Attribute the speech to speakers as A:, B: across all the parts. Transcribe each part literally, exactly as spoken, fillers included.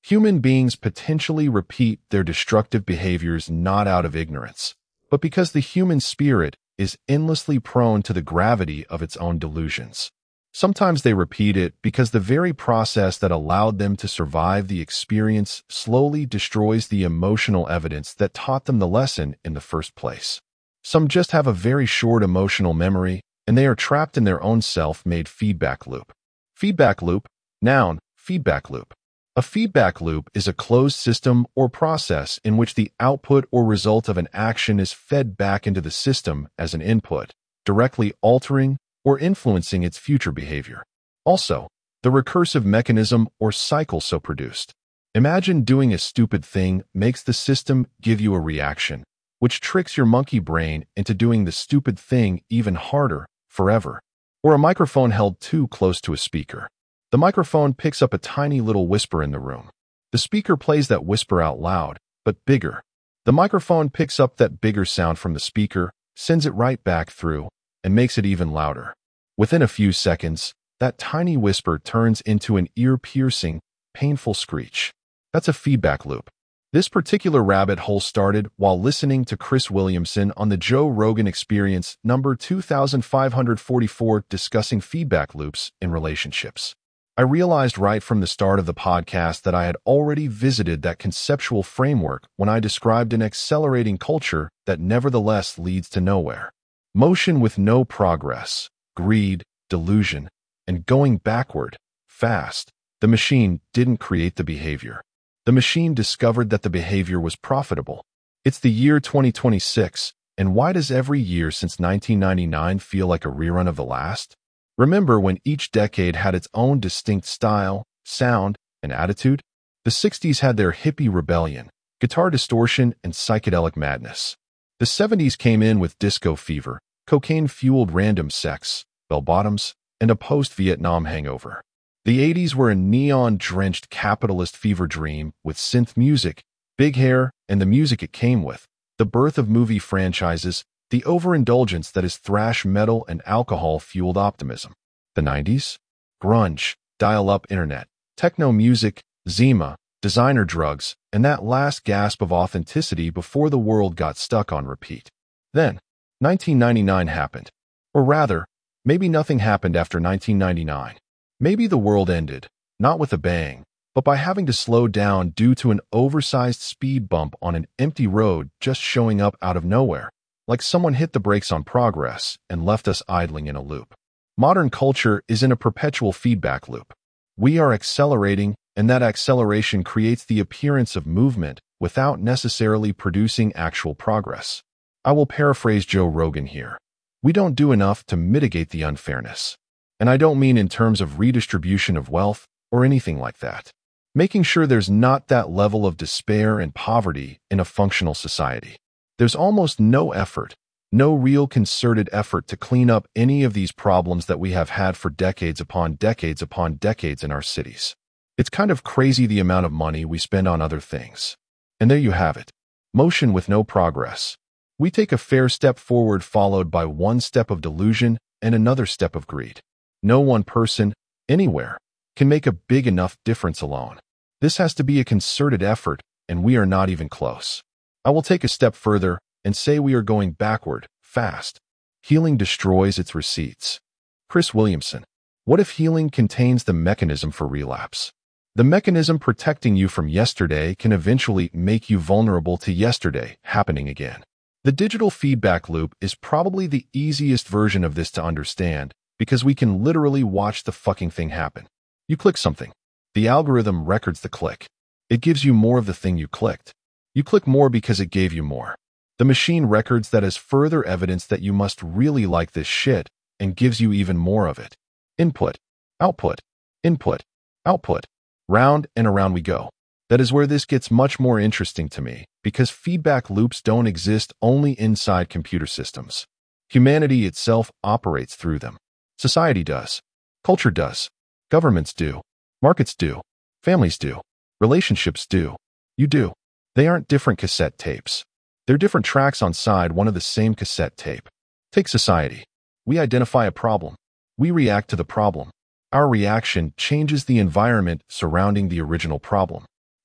A: Human beings potentially repeat their destructive behaviors not out of ignorance, but because the human spirit is endlessly prone to the gravity of its own delusions. Sometimes they repeat it because the very process that allowed them to survive the experience slowly destroys the emotional evidence that taught them the lesson in the first place. Some just have a very short emotional memory, and they are trapped in their own self-made feedback loop. Feedback loop, noun, feedback loop. A feedback loop is a closed system or process in which the output or result of an action is fed back into the system as an input, directly altering or influencing its future behavior. Also, the recursive mechanism or cycle so produced. Imagine doing a stupid thing makes the system give you a reaction, which tricks your monkey brain into doing the stupid thing even harder, forever. Or a microphone held too close to a speaker. The microphone picks up a tiny little whisper in the room. The speaker plays that whisper out loud, but bigger. The microphone picks up that bigger sound from the speaker, sends it right back through, and makes it even louder. Within a few seconds, that tiny whisper turns into an ear-piercing, painful screech. That's a feedback loop. This particular rabbit hole started while listening to Chris Williamson on the Joe Rogan Experience number two thousand five hundred forty-four discussing feedback loops in relationships. I realized right from the start of the podcast that I had already visited that conceptual framework when I described an accelerating culture that nevertheless leads to nowhere. Motion with no progress, greed, delusion, and going backward, fast. The machine didn't create the behavior. The machine discovered that the behavior was profitable. It's the year twenty twenty-six, and why does every year since nineteen ninety-nine feel like a rerun of the last? Remember when each decade had its own distinct style, sound, and attitude? The sixties had their hippie rebellion, guitar distortion, and psychedelic madness. The seventies came in with disco fever, cocaine-fueled random sex, bell-bottoms, and a post-Vietnam hangover. The eighties were a neon-drenched capitalist fever dream with synth music, big hair, and the music it came with, the birth of movie franchises, the overindulgence that is thrash metal and alcohol-fueled optimism. The nineties? Grunge, dial-up internet, techno music, Zima, designer drugs, and that last gasp of authenticity before the world got stuck on repeat. Then, nineteen ninety-nine happened. Or rather, maybe nothing happened after nineteen ninety-nine. Maybe the world ended, not with a bang, but by having to slow down due to an oversized speed bump on an empty road just showing up out of nowhere. Like someone hit the brakes on progress and left us idling in a loop. Modern culture is in a perpetual feedback loop. We are accelerating, and that acceleration creates the appearance of movement without necessarily producing actual progress. I will paraphrase Joe Rogan here. We don't do enough to mitigate the unfairness. And I don't mean in terms of redistribution of wealth or anything like that. Making sure there's not that level of despair and poverty in a functional society. There's almost no effort, no real concerted effort to clean up any of these problems that we have had for decades upon decades upon decades in our cities. It's kind of crazy the amount of money we spend on other things. And there you have it. Motion with no progress. We take a fair step forward followed by one step of delusion and another step of greed. No one person, anywhere, can make a big enough difference alone. This has to be a concerted effort, and we are not even close. I will take a step further and say we are going backward, fast. Healing destroys its receipts. Chris Williamson. What if healing contains the mechanism for relapse? The mechanism protecting you from yesterday can eventually make you vulnerable to yesterday happening again. The digital feedback loop is probably the easiest version of this to understand because we can literally watch the fucking thing happen. You click something. The algorithm records the click. It gives you more of the thing you clicked. You click more because it gave you more. The machine records that as further evidence that you must really like this shit and gives you even more of it. Input, output, input, output. Round and around we go. That is where this gets much more interesting to me because feedback loops don't exist only inside computer systems. Humanity itself operates through them. Society does. Culture does. Governments do. Markets do. Families do. Relationships do. You do. They aren't different cassette tapes. They're different tracks on side one of the same cassette tape. Take society. We identify a problem. We react to the problem. Our reaction changes the environment surrounding the original problem.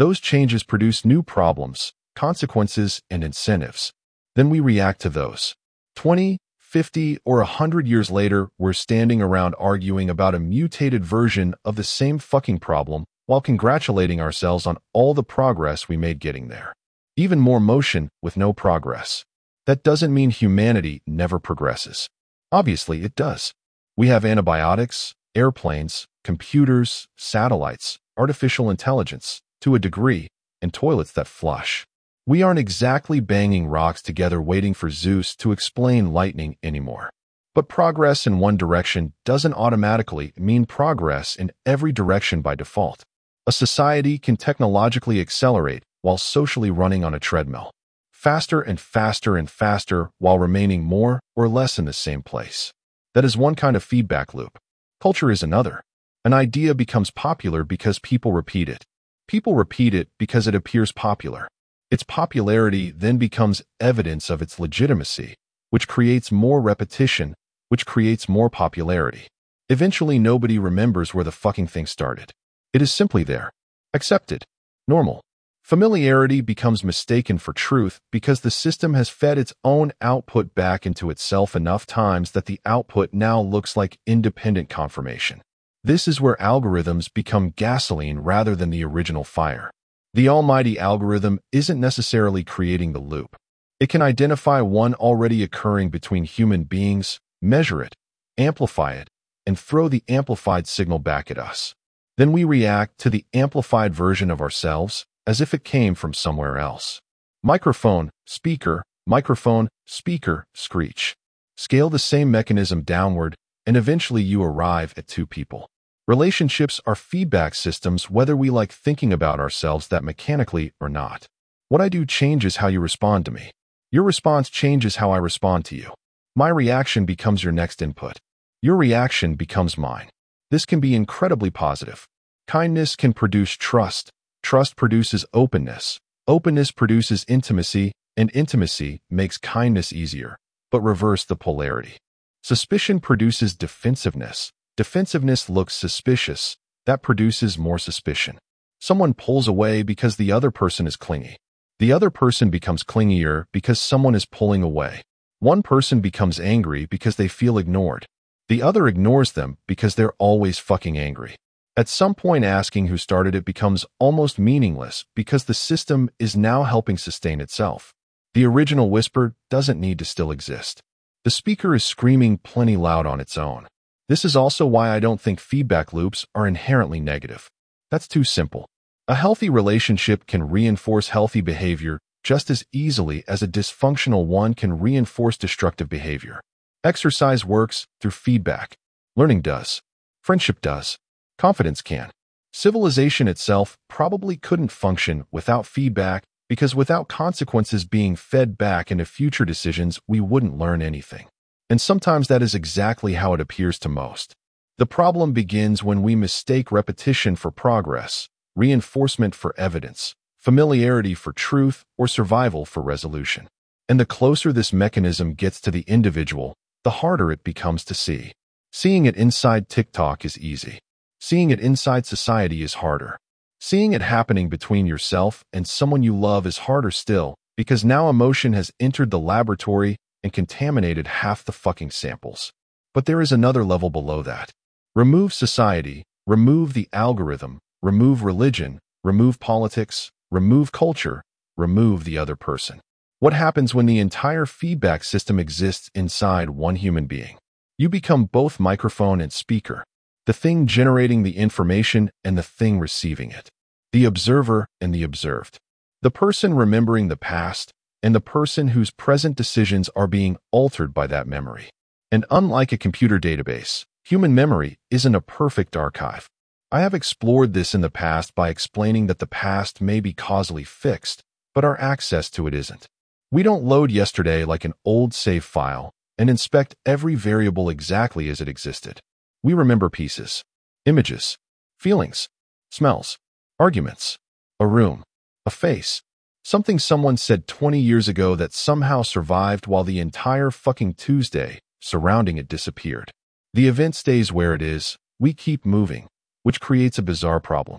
A: Those changes produce new problems, consequences, and incentives. Then we react to those. twenty, fifty, or one hundred years later, we're standing around arguing about a mutated version of the same fucking problem while congratulating ourselves on all the progress we made getting there. Even more motion with no progress. That doesn't mean humanity never progresses. Obviously, it does. We have antibiotics, airplanes, computers, satellites, artificial intelligence, to a degree, and toilets that flush. We aren't exactly banging rocks together waiting for Zeus to explain lightning anymore. But progress in one direction doesn't automatically mean progress in every direction by default. A society can technologically accelerate while socially running on a treadmill. Faster and faster and faster while remaining more or less in the same place. That is one kind of feedback loop. Culture is another. An idea becomes popular because people repeat it. People repeat it because it appears popular. Its popularity then becomes evidence of its legitimacy, which creates more repetition, which creates more popularity. Eventually, nobody remembers where the fucking thing started. It is simply there. Accepted. Normal. Familiarity becomes mistaken for truth because the system has fed its own output back into itself enough times that the output now looks like independent confirmation. This is where algorithms become gasoline rather than the original fire. The almighty algorithm isn't necessarily creating the loop. It can identify one already occurring between human beings, measure it, amplify it, and throw the amplified signal back at us. Then we react to the amplified version of ourselves as if it came from somewhere else. Microphone, speaker, microphone, speaker, screech. Scale the same mechanism downward, and eventually you arrive at two people. Relationships are feedback systems whether we like thinking about ourselves that mechanically or not. What I do changes how you respond to me. Your response changes how I respond to you. My reaction becomes your next input. Your reaction becomes mine. This can be incredibly positive. Kindness can produce trust. Trust produces openness. Openness produces intimacy, and intimacy makes kindness easier, but reverse the polarity. Suspicion produces defensiveness. Defensiveness looks suspicious. That produces more suspicion. Someone pulls away because the other person is clingy. The other person becomes clingier because someone is pulling away. One person becomes angry because they feel ignored. The other ignores them because they're always fucking angry. At some point, asking who started it becomes almost meaningless because the system is now helping sustain itself. The original whisper doesn't need to still exist. The speaker is screaming plenty loud on its own. This is also why I don't think feedback loops are inherently negative. That's too simple. A healthy relationship can reinforce healthy behavior just as easily as a dysfunctional one can reinforce destructive behavior. Exercise works through feedback. Learning does. Friendship does. Confidence can. Civilization itself probably couldn't function without feedback because without consequences being fed back into future decisions, we wouldn't learn anything. And sometimes that is exactly how it appears to most. The problem begins when we mistake repetition for progress, reinforcement for evidence, familiarity for truth, or survival for resolution. And the closer this mechanism gets to the individual, the harder it becomes to see. Seeing it inside TikTok is easy. Seeing it inside society is harder. Seeing it happening between yourself and someone you love is harder still, because now emotion has entered the laboratory and contaminated half the fucking samples. But there is another level below that. Remove society, remove the algorithm, remove religion, remove politics, remove culture, remove the other person. What happens when the entire feedback system exists inside one human being? You become both microphone and speaker, the thing generating the information and the thing receiving it, the observer and the observed, the person remembering the past, and the person whose present decisions are being altered by that memory. And unlike a computer database, human memory isn't a perfect archive. I have explored this in the past by explaining that the past may be causally fixed, but our access to it isn't. We don't load yesterday like an old save file and inspect every variable exactly as it existed. We remember pieces, images, feelings, smells, arguments, a room, a face, something someone said twenty years ago that somehow survived while the entire fucking Tuesday surrounding it disappeared. The event stays where it is, we keep moving, which creates a bizarre problem.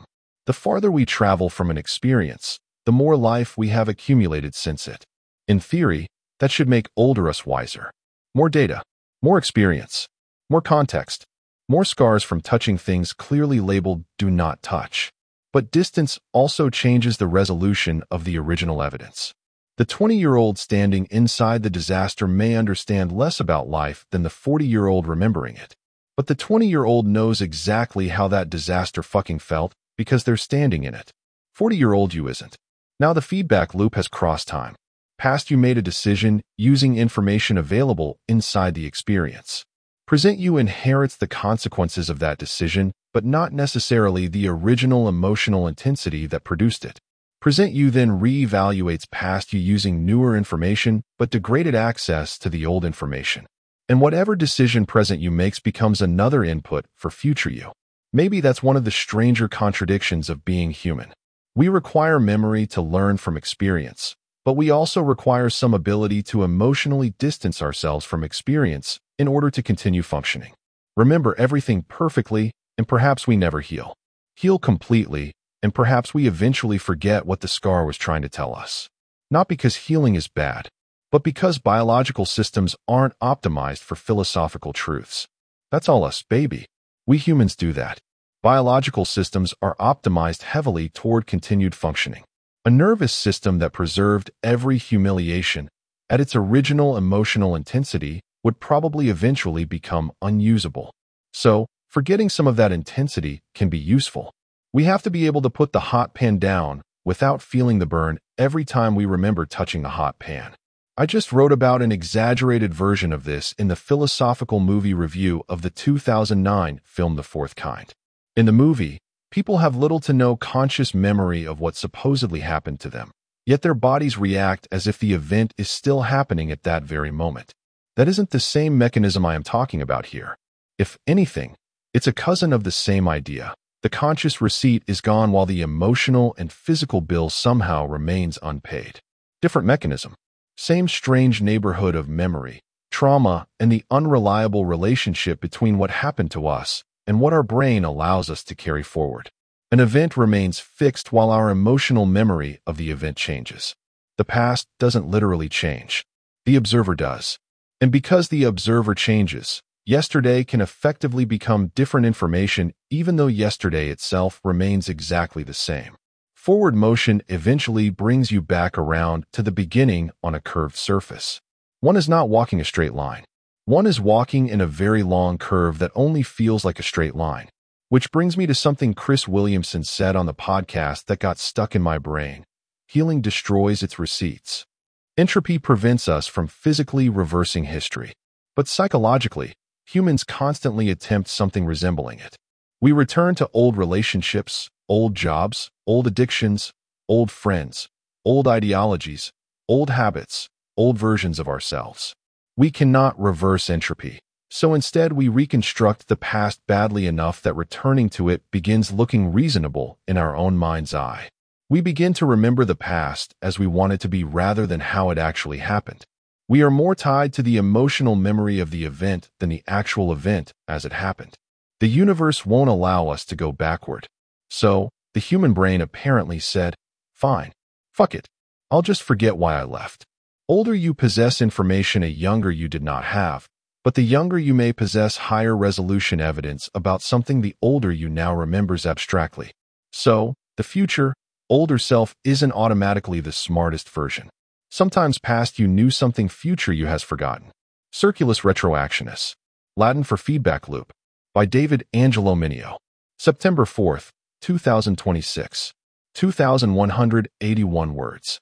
A: The farther we travel from an experience, the more life we have accumulated since it. In theory, that should make older us wiser. More data, more experience, more context, more scars from touching things clearly labeled "do not touch." But distance also changes the resolution of the original evidence. The twenty-year-old standing inside the disaster may understand less about life than the forty-year-old remembering it. But the twenty-year-old knows exactly how that disaster fucking felt because they're standing in it. forty-year-old you isn't. Now the feedback loop has crossed time. Past you made a decision using information available inside the experience. Present you inherits the consequences of that decision, but not necessarily the original emotional intensity that produced it. Present you then re-evaluates past you using newer information, but degraded access to the old information. And whatever decision present you makes becomes another input for future you. Maybe that's one of the stranger contradictions of being human. We require memory to learn from experience, but we also require some ability to emotionally distance ourselves from experience in order to continue functioning. Remember everything perfectly, and perhaps we never heal. Heal completely, and perhaps we eventually forget what the scar was trying to tell us. Not because healing is bad, but because biological systems aren't optimized for philosophical truths. That's all us, baby. We humans do that. Biological systems are optimized heavily toward continued functioning. A nervous system that preserved every humiliation at its original emotional intensity would probably eventually become unusable. So, forgetting some of that intensity can be useful. We have to be able to put the hot pan down without feeling the burn every time we remember touching a hot pan. I just wrote about an exaggerated version of this in the philosophical movie review of the two thousand nine film The Fourth Kind. In the movie, people have little to no conscious memory of what supposedly happened to them, yet their bodies react as if the event is still happening at that very moment. That isn't the same mechanism I am talking about here. If anything, it's a cousin of the same idea. The conscious receipt is gone while the emotional and physical bill somehow remains unpaid. Different mechanism. Same strange neighborhood of memory, trauma, and the unreliable relationship between what happened to us and what our brain allows us to carry forward. An event remains fixed while our emotional memory of the event changes. The past doesn't literally change. The observer does. And because the observer changes, yesterday can effectively become different information even though yesterday itself remains exactly the same. Forward motion eventually brings you back around to the beginning on a curved surface. One is not walking a straight line. One is walking in a very long curve that only feels like a straight line. Which brings me to something Chris Williamson said on the podcast that got stuck in my brain. Healing destroys its receipts. Entropy prevents us from physically reversing history. But psychologically, humans constantly attempt something resembling it. We return to old relationships, old jobs, old addictions, old friends, old ideologies, old habits, old versions of ourselves. We cannot reverse entropy, so instead we reconstruct the past badly enough that returning to it begins looking reasonable in our own mind's eye. We begin to remember the past as we want it to be rather than how it actually happened. We are more tied to the emotional memory of the event than the actual event as it happened. The universe won't allow us to go backward. So, the human brain apparently said, fine, fuck it, I'll just forget why I left. Older you possess information a younger you did not have, but the younger you may possess higher resolution evidence about something the older you now remembers abstractly. So, the future, older self isn't automatically the smartest version. Sometimes past you knew something future you has forgotten. Circulus Retroactionis. Latin for feedback loop. By David Angelo Mineo. September fourth, two thousand twenty-six. two thousand one hundred eighty-one words.